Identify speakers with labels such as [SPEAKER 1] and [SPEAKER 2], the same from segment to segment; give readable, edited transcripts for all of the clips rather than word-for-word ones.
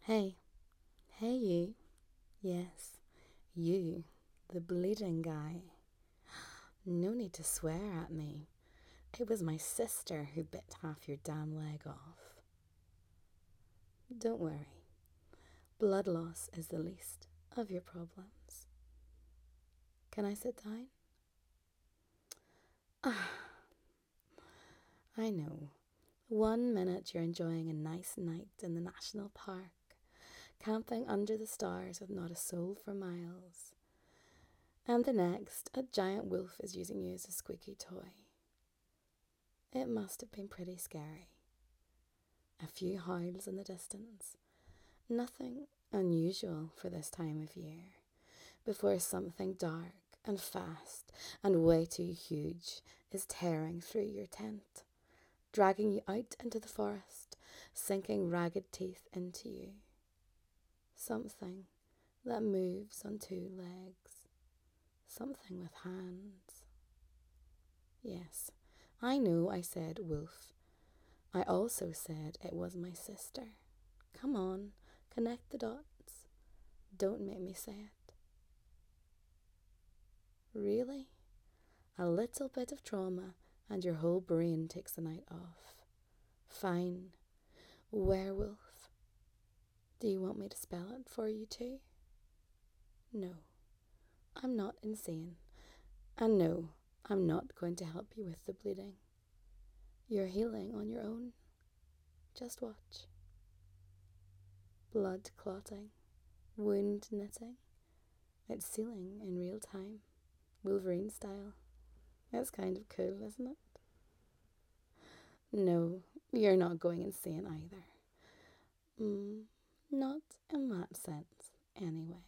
[SPEAKER 1] Hey, hey, you. Yes, you, the bleeding guy. No need to swear at me. It was my sister who bit half your damn leg off. Don't worry, blood loss is the least of your problems. Can I sit down? I know. 1 minute you're enjoying a nice night in the national park, camping under the stars with not a soul for miles. And the next, a giant wolf is using you as a squeaky toy. It must have been pretty scary. A few howls in the distance. Nothing unusual for this time of year. Before something dark and fast and way too huge is tearing through your tent, dragging you out into the forest, sinking ragged teeth into you. Something that moves on two legs. Something with hands. Yes, I know I said wolf. I also said it was my sister. Come on, connect the dots. Don't make me say it. Really? A little bit of trauma and your whole brain takes the night off. Fine. Werewolf. Do you want me to spell it for you too? No, I'm not insane. And no, I'm not going to help you with the bleeding. You're healing on your own. Just watch. Blood clotting, wound knitting. It's sealing in real time, Wolverine style. That's kind of cool, isn't it? No, you're not going insane either. Not in that sense, anyway.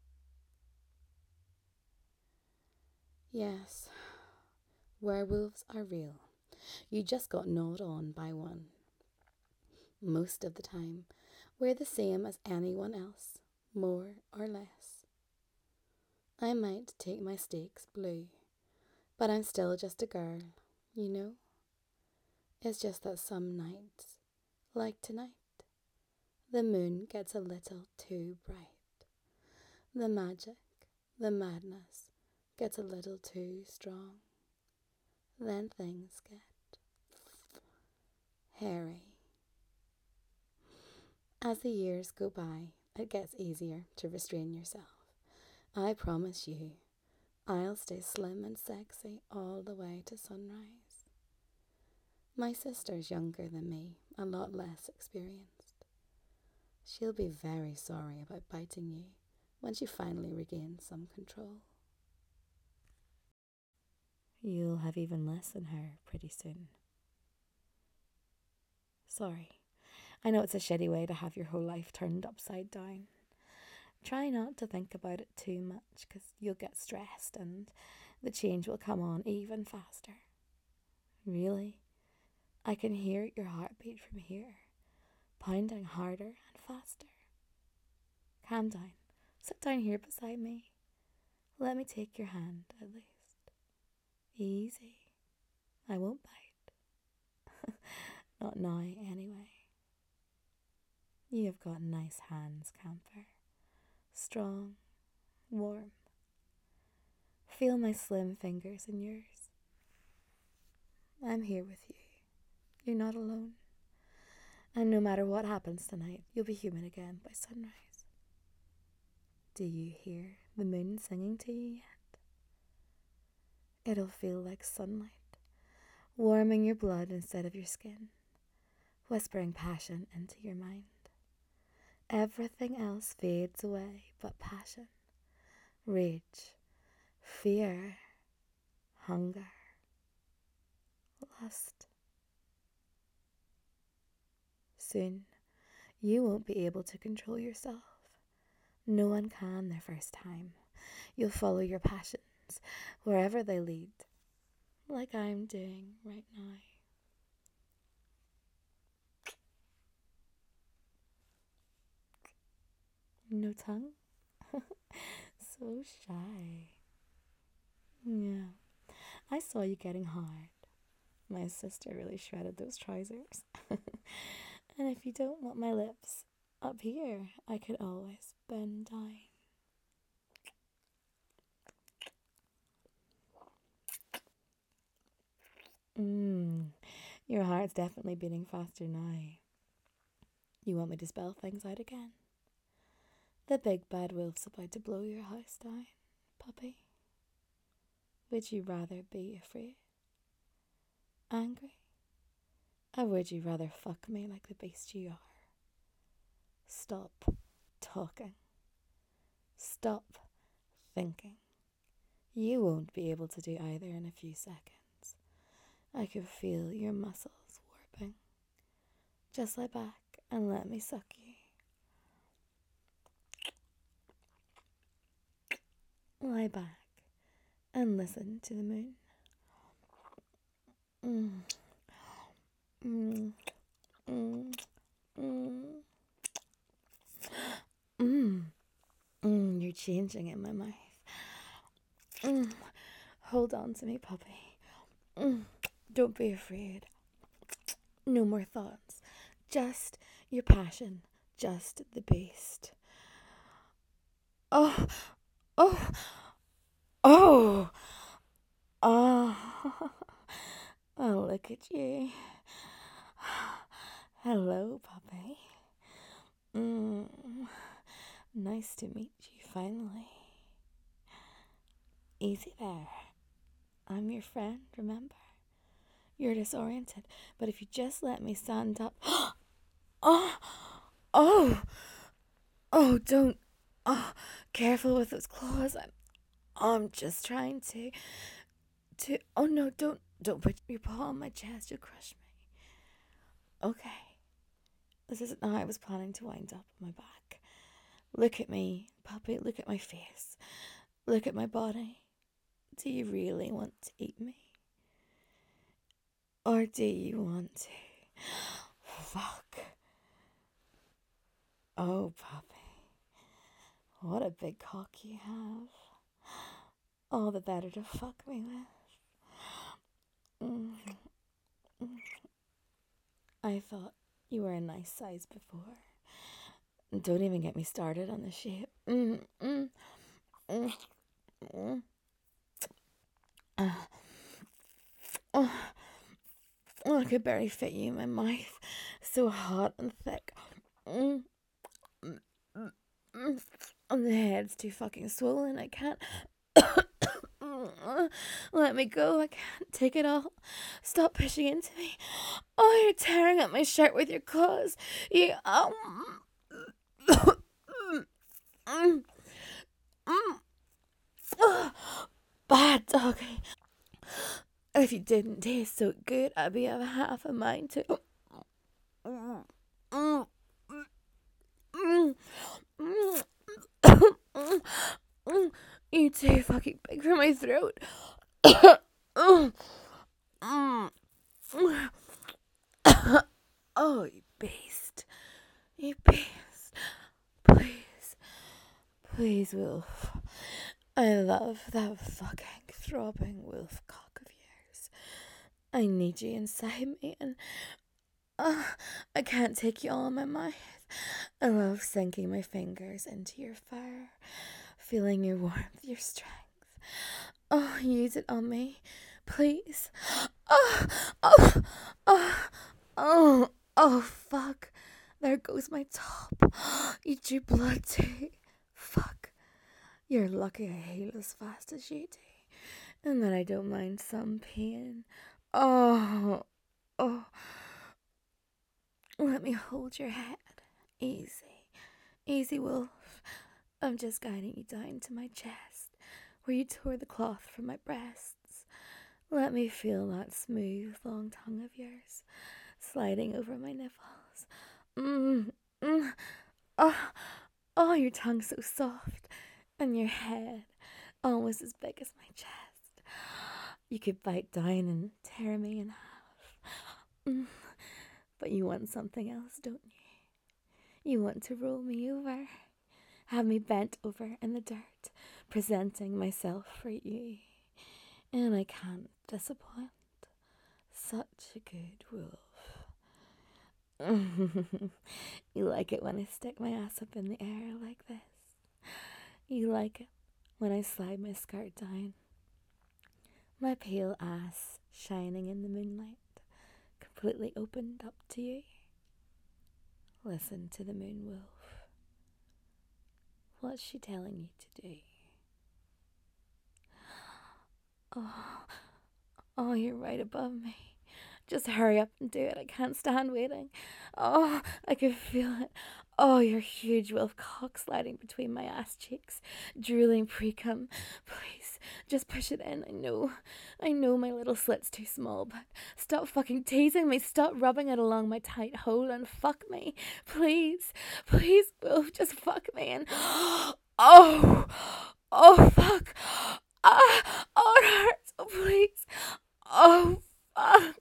[SPEAKER 1] Yes, werewolves are real. You just got gnawed on by one. Most of the time, we're the same as anyone else, more or less. I might take my stakes blue, but I'm still just a girl, you know? It's just that some nights, like tonight, the moon gets a little too bright. The magic, the madness gets a little too strong. Then things get hairy. As the years go by, it gets easier to restrain yourself. I promise you, I'll stay slim and sexy all the way to sunrise. My sister's younger than me, a lot less experienced. She'll be very sorry about biting you when she finally regains some control. You'll have even less than her pretty soon. Sorry. I know it's a shitty way to have your whole life turned upside down. Try not to think about it too much because you'll get stressed and the change will come on even faster. Really, I can hear your heartbeat from here, pounding harder and faster. Calm down. Sit down here beside me. Let me take your hand at least. Easy. I won't bite. Not now, anyway. You have got nice hands, Camphor. Strong, warm. Feel my slim fingers in yours. I'm here with you. You're not alone. And no matter what happens tonight, you'll be human again by sunrise. Do you hear the moon singing to you yet? It'll feel like sunlight, warming your blood instead of your skin, whispering passion into your mind. Everything else fades away but passion, rage, fear, hunger, lust. Soon, you won't be able to control yourself. No one can their first time. You'll follow your passions wherever they lead, like I'm doing right now. No tongue? So shy. Yeah, I saw you getting hard. My sister really shredded those trousers. And if you don't want my lips, Up here, I could always bend down. Your heart's definitely beating faster now. You want me to spell things out again? The big bad wolf's about to blow your house down, puppy. Would you rather be afraid? Angry? Or would you rather fuck me like the beast you are? Stop talking. Stop thinking. You won't be able to do either in a few seconds. I can feel your muscles warping. Just lie back and let me suck you. Lie back and listen to the moon. Mm. Mm. Mm. Mm. Mm. You're changing in my mouth. Hold on to me, puppy. Don't be afraid. No more thoughts. Just your passion. Just the beast. Oh. Oh. Oh. Oh. Oh, look at you. Hello, puppy. Nice to meet you, finally. Easy there. I'm your friend, remember? You're disoriented, but if you just let me stand up... Oh! Oh! Oh, don't... Oh, careful with those claws. I'm just trying to... Oh, no, don't put your paw on my chest. You'll crush me. Okay. This isn't how I was planning to wind up on my back. Look at me, puppy. Look at my face. Look at my body. Do you really want to eat me? Or do you want to? Fuck. Oh, puppy. What a big cock you have. All the better to fuck me with. I thought you were a nice size before. Don't even get me started on the shape. I could barely fit you in my mouth. So hot and thick. And the head's too fucking swollen. I can't. Let me go. I can't take it all. Stop pushing into me. Oh, you're tearing at my shirt with your claws. You. Bad dog. If you didn't taste so good, I'd be of half a mind to. You're too fucking big for my throat. Oh, you beast. You beast. Please. Please, Wolf. I love that fucking throbbing wolf cock of yours. I need you inside me and I can't take you all in my mouth. I love sinking my fingers into your fur, feeling your warmth, your strength. Oh, use it on me, please. Oh, fuck. There goes my top. You drew blood too. Fuck. You're lucky I heal as fast as you do, and that I don't mind some pain. Oh. Let me hold your head. Easy. Easy, Wolf. I'm just guiding you down to my chest, where you tore the cloth from my breasts. Let me feel that smooth, long tongue of yours, sliding over my nipples. Oh, your tongue's so soft, and your head almost as big as my chest. You could bite down and tear me in half. But you want something else, don't you? You want to roll me over, have me bent over in the dirt, presenting myself for you. And I can't disappoint. Such a good wolf. You like it when I stick my ass up in the air like this. You like it when I slide my skirt down. My pale ass shining in the moonlight, completely opened up to you. Listen to the moon wolf. What's she telling you to do? Oh, you're right above me. Just hurry up and do it. I can't stand waiting. Oh, I can feel it. Oh, your huge wolf cock sliding between my ass cheeks, drooling pre-cum. Please, just push it in. I know my little slit's too small, but stop fucking teasing me. Stop rubbing it along my tight hole and fuck me. Please, wolf, just fuck me and... Oh, fuck. Oh, it hurts. Oh, please. Oh, fuck.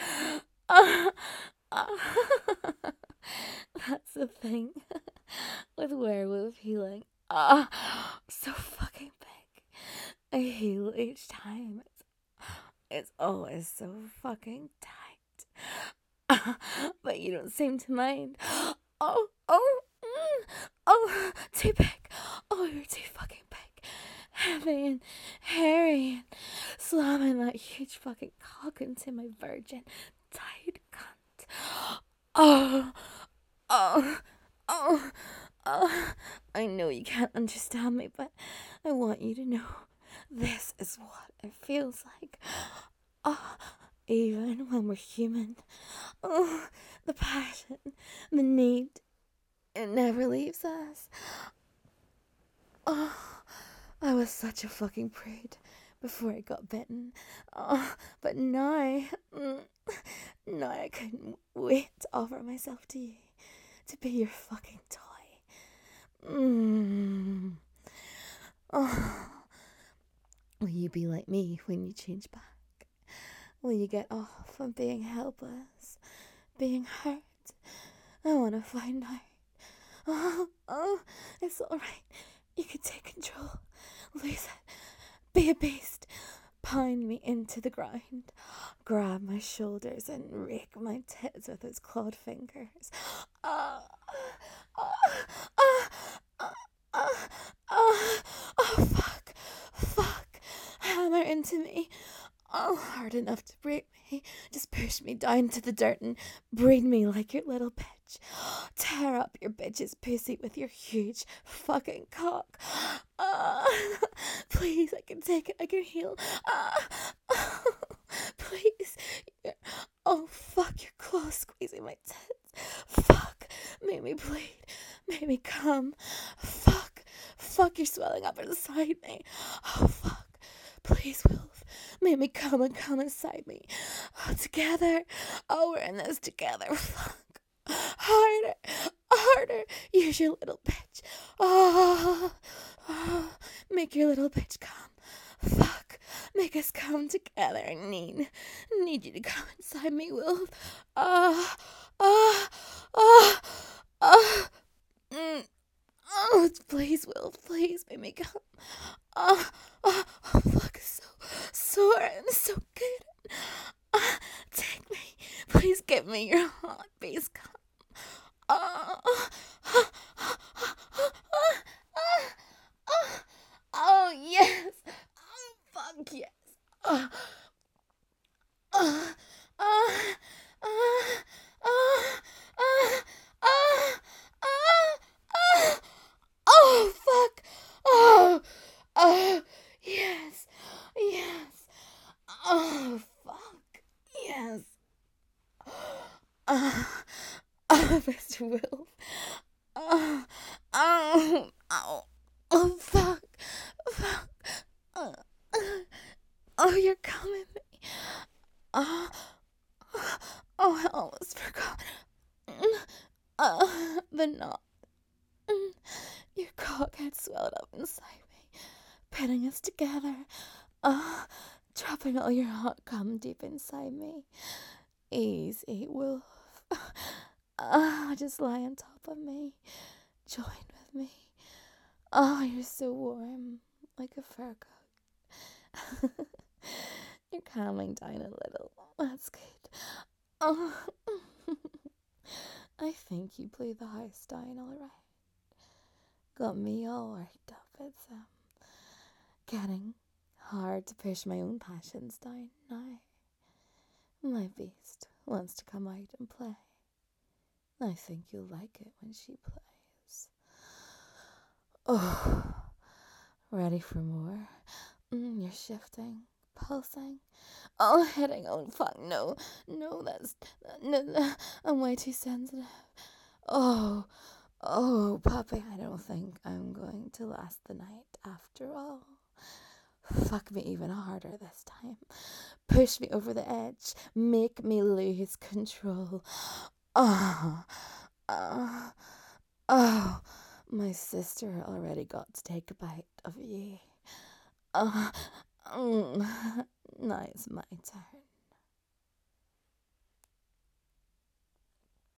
[SPEAKER 1] That's the thing with werewolf healing. So fucking big. I heal each time. It's always so fucking tight. But you don't seem to mind. Oh, too big. Oh, you're too fucking big. Heavy and hairy and slamming that huge fucking cock into my virgin tight cunt. Oh, oh, oh, oh. I know you can't understand me, but I want you to know this is what it feels like. Oh, even when we're human. Oh, the passion, the need, it never leaves us. Oh, I was such a fucking prude before I got bitten. Oh, but now I couldn't wait to offer myself to you, to be your fucking toy. Oh, will you be like me when you change back? Will you get off on being helpless, being hurt? I want to find out. Oh, it's alright. You can take control. Lose it. Be a beast. Pound me into the ground. Grab my shoulders and rake my tits with those clawed fingers. Oh, fuck. Hammer into me. Oh, hard enough to break me. Just push me down to the dirt and breed me like your little bitch. Tear up your bitch's pussy with your huge fucking cock. Please, I can take it. I can heal. Please. Oh, fuck, your claw squeezing my tits. Fuck. Make me bleed. Make me come. Fuck, you're swelling up inside me. Oh, fuck. Please, Wolf, make me come inside me. Oh, together. Oh, we're in this together. Fuck. Harder. Use your little bitch. Oh, make your little bitch come. Fuck. Make us come together. I need you to come inside me, Wolf. Please, Wolf, please make me come. Fuck, it's so sore and so good. Take me. Please give me your hot base cum. Oh, yes. Oh, fuck, yes. Oh, fuck. Yes. Oh, fuck. Yes. Mr. Wolf. Fuck. Uh, you're coming me. Uh, I almost forgot. The knot. Your cock had swelled up inside me, pinning us together. Dropping all your hot cum deep inside me. Easy, Wolf. Just lie on top of me. Join with me. Oh, you're so warm, like a fur coat. You're calming down a little. That's good. Oh, I think you blew the house down all right. Got me all worked up. It's getting hard to push my own passions down now. My beast wants to come out and play. I think you'll like it when she plays. Oh, ready for more? You're shifting, pulsing. Oh, hitting. Oh, fuck, no. No, no, I'm way too sensitive. Oh, puppy, I don't think I'm going to last the night after all. Fuck me even harder this time. Push me over the edge. Make me lose control. Oh, oh, oh. My sister already got to take a bite of you. Oh, now it's my turn.